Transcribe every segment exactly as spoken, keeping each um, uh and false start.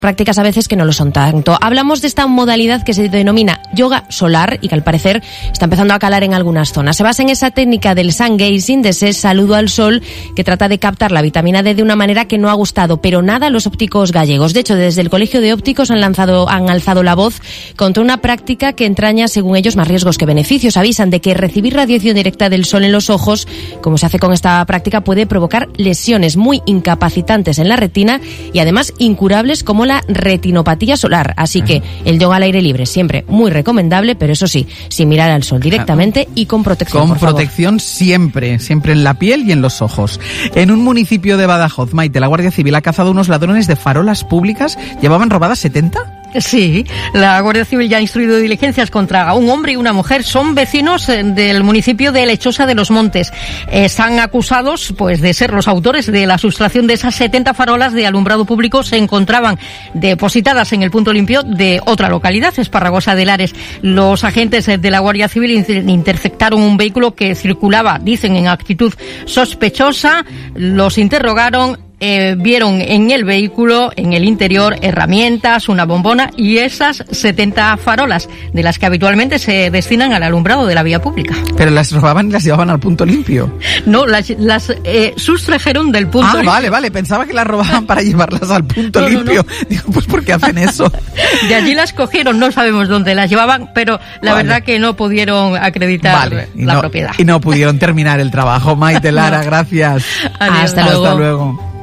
prácticas a veces que no lo son tanto. Hablamos de esta modalidad que se denomina yoga solar y que al parecer está empezando a calar en algunas zonas. Se basa en esa técnica del sun gazing, de ese saludo al sol, que trata de captar la vitamina D de una manera que no ha gustado, pero nada a los ópticos gallegos. De hecho, desde el Colegio de Ópticos han lanzado, han alzado la voz contra una práctica que entraña, según ellos, más riesgos que beneficios. Avisan de que recibir radiación directa del sol en los ojos, como se hace con esta práctica, puede provocar lesiones muy incapacitantes en la retina y además incurables, como la la retinopatía solar. Así que el yoga al aire libre siempre muy recomendable, pero eso sí, sin mirar al sol directamente y con protección. Con protección siempre, siempre en la piel y en los ojos. En un municipio de Badajoz, Maite, la Guardia Civil ha cazado unos ladrones de farolas públicas. ¿Llevaban robadas setenta? Sí, la Guardia Civil ya ha instruido diligencias contra un hombre y una mujer. Son vecinos del municipio de Lechosa de los Montes. Están acusados, pues, de ser los autores de la sustracción de esas setenta farolas de alumbrado público. Se encontraban depositadas en el punto limpio de otra localidad, Esparragosa de Lares. Los agentes de la Guardia Civil interceptaron un vehículo que circulaba, dicen, en actitud sospechosa. Los interrogaron. Eh, vieron en el vehículo, en el interior, herramientas, una bombona y esas setenta farolas, de las que habitualmente se destinan al alumbrado de la vía pública. Pero las robaban y las llevaban al punto limpio. No, las, las eh, sustrajeron del punto ah, limpio. Ah, vale, vale, pensaba que las robaban para llevarlas al punto no, limpio. No, no. Digo, pues ¿por qué hacen eso? De allí las cogieron, no sabemos dónde las llevaban, pero la vale. verdad que no pudieron acreditar vale. la no, propiedad. Y no pudieron terminar el trabajo. Maite, Lara, no. gracias. Adiós. Hasta luego. Hasta luego.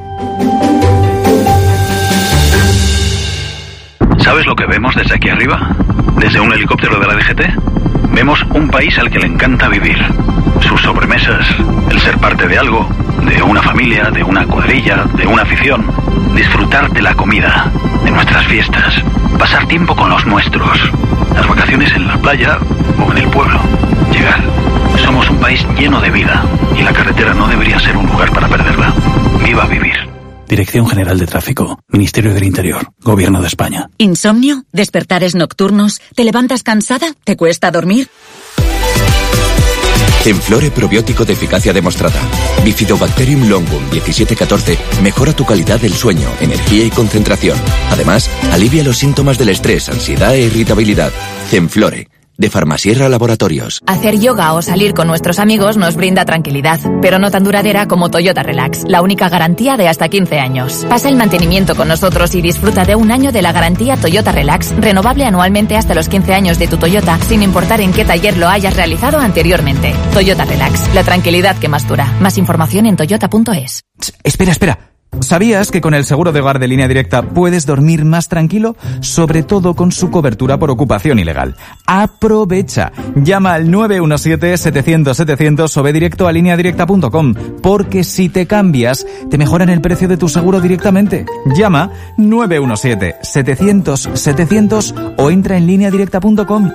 ¿Sabes lo que vemos desde aquí arriba? Desde un helicóptero de la D G T. Vemos un país al que le encanta vivir. Sus sobremesas, el ser parte de algo, de una familia, de una cuadrilla, de una afición. Disfrutar de la comida, de nuestras fiestas, pasar tiempo con los nuestros, las vacaciones en la playa o en el pueblo. Llegar. Somos un país lleno de vida y la carretera no debería ser un lugar para perderla. Viva vivir. Dirección General de Tráfico, Ministerio del Interior, Gobierno de España. ¿Insomnio? ¿Despertares nocturnos? ¿Te levantas cansada? ¿Te cuesta dormir? Zenflore probiótico de eficacia demostrada. Bifidobacterium longum diecisiete catorce mejora tu calidad del sueño, energía y concentración. Además, alivia los síntomas del estrés, ansiedad e irritabilidad. Zenflore, de Farmasierra Laboratorios. Hacer yoga o salir con nuestros amigos nos brinda tranquilidad, pero no tan duradera como Toyota Relax, la única garantía de hasta quince años. Pasa el mantenimiento con nosotros y disfruta de un año de la garantía Toyota Relax, renovable anualmente hasta los quince años de tu Toyota, sin importar en qué taller lo hayas realizado anteriormente. Toyota Relax, la tranquilidad que más dura. Más información en toyota punto es. Espera, espera. ¿Sabías que con el seguro de hogar de Línea Directa puedes dormir más tranquilo? Sobre todo con su cobertura por ocupación ilegal. ¡Aprovecha! Llama al nueve uno siete, setecientos, setecientos o ve directo a línea directa punto com, porque si te cambias, te mejoran el precio de tu seguro directamente. Llama nueve uno siete, setecientos, setecientos o entra en línea directa punto com.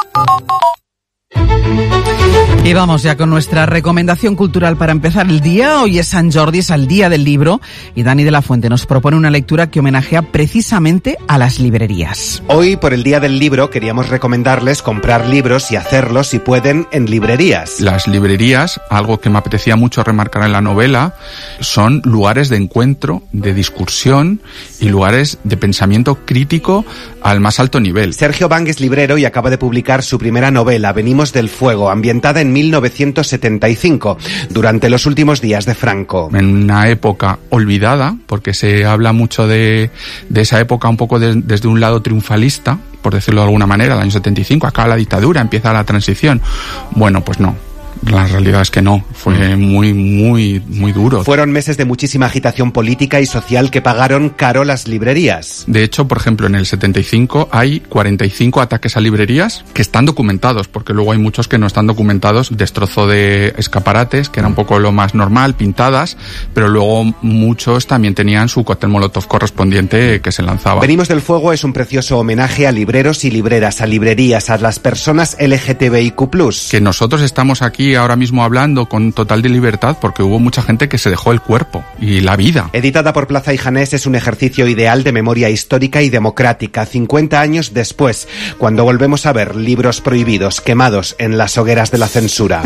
Y vamos ya con nuestra recomendación cultural para empezar el día. Hoy es San Jordi, es el día del libro, y Dani de la Fuente nos propone una lectura que homenajea precisamente a las librerías. Hoy, por el día del libro, queríamos recomendarles comprar libros y hacerlo, si pueden, en librerías. Las librerías, algo que me apetecía mucho remarcar en la novela, son lugares de encuentro, de discusión y lugares de pensamiento crítico al más alto nivel. Sergio Bang es librero y acaba de publicar su primera novela, Venimos del Fuego, ambientada en mil novecientos setenta y cinco, durante los últimos días de Franco. En una época olvidada, porque se habla mucho de, de esa época un poco de, desde un lado triunfalista, por decirlo de alguna manera, el año setenta y cinco, acaba la dictadura, empieza la transición. Bueno, pues no. La realidad es que no, fue muy, muy, muy duro. Fueron meses de muchísima agitación política y social que pagaron caro las librerías. De hecho, por ejemplo, en el setenta y cinco hay cuarenta y cinco ataques a librerías que están documentados, porque luego hay muchos que no están documentados. Destrozo de escaparates, que era un poco lo más normal, pintadas, pero luego muchos también tenían su cóctel molotov correspondiente que se lanzaba. Venimos del Fuego es un precioso homenaje a libreros y libreras, a librerías, a las personas L G T B I Q plus. Que nosotros estamos aquí ahora mismo hablando con total de libertad porque hubo mucha gente que se dejó el cuerpo y la vida. Editada por Plaza y Janés, es un ejercicio ideal de memoria histórica y democrática, cincuenta años después, cuando volvemos a ver libros prohibidos quemados en las hogueras de la censura.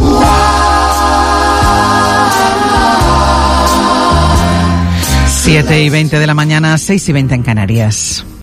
siete y veinte de la mañana, seis y veinte en Canarias.